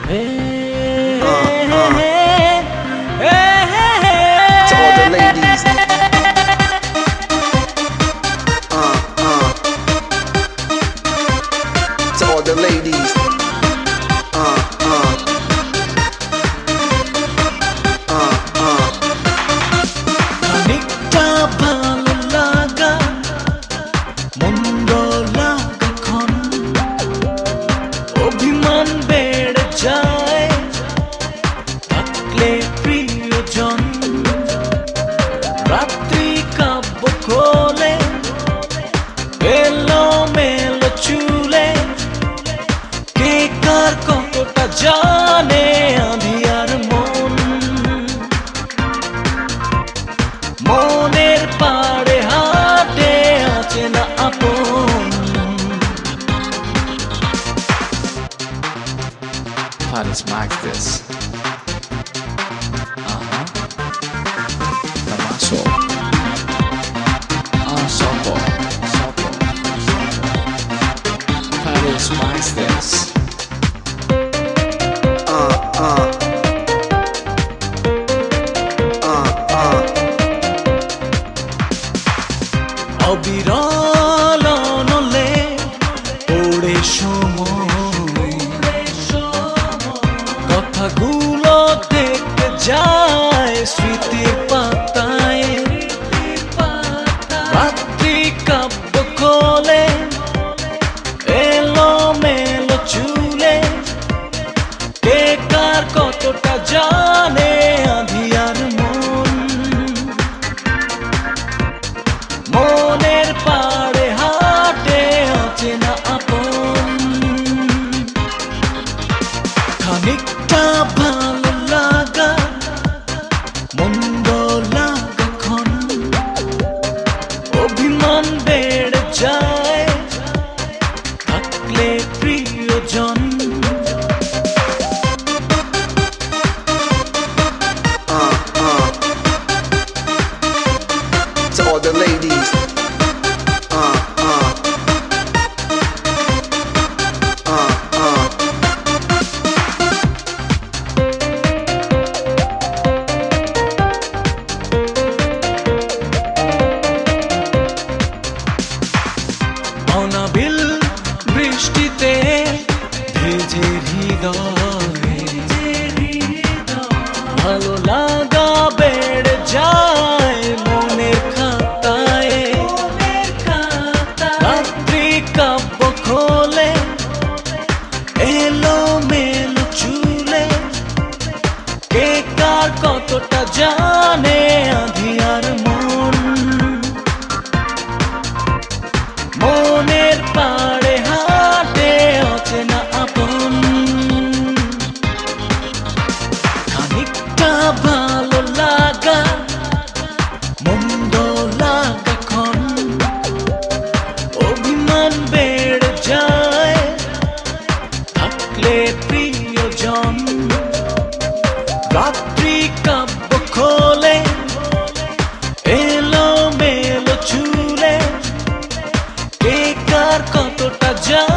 To all the ladies. To all the ladies. খানিকটা ভালো লাগা মন্দ লাগাক্ষণ অভিমান বেড়ে যায় থাকলে প্রিয়জন রাত্রি কাব্য খোলে এলো মেলো চুলে কে কার কতটা জানে আঁধিয়ার মন মনের পাড়ে হাটে আছে না আপন Parties like this. Damaso. Sopo. Parties like this. অবিরল নলে ওড়ে সময় কথাগুলো দেখতে যায় স্মৃতির পাতায় রাত্রি কাব্য খোলে এলো মেলো চুলে কে কার কতটা জানে আঁধিয়ার মন মনের পাড়ে হাটে আছে না আপন খানিকটা ভালো লাগা মন্দ লাগাক্ষণ অভিমান বেড়ে যায় থাকলে প্রিয়জন To all the ladies. অনাবিল বৃষ্টিতে ভেজে হৃদয় ভালো লাগা বেড়ে যায় মনের খাতায় রাত্রি কাব্য খোলে এলো মেলো চুলে কে কার কতটা জানে আঁধিয়ার মন মনের পাড়ে হাটে আছে না আপন খানিকটা ভালো লাগা মন্দ লাগাক্ষণ অভিমান বেড়ে যায় থাকলে প্রিয়জন রাত্রি কাব্য খোলে এলো মেলো চুলে কে কার কতটা জানে